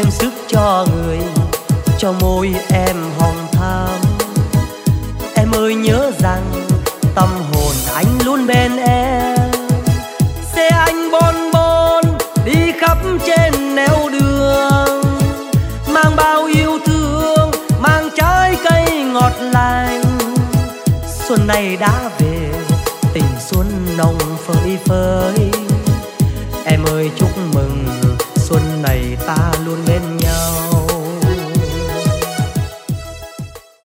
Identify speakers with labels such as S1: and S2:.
S1: thêm sức cho người, cho môi em hồng thắm. Em ơi nhớ rằng tâm hồn anh luôn bên em. Xe anh bon bon đi khắp trên nẻo đường, mang bao yêu thương, mang trái cây ngọt lành. Xuân này đã về, tình xuân nồng phơi phới. Em ơi chúc mừng xuân này ta luôn bên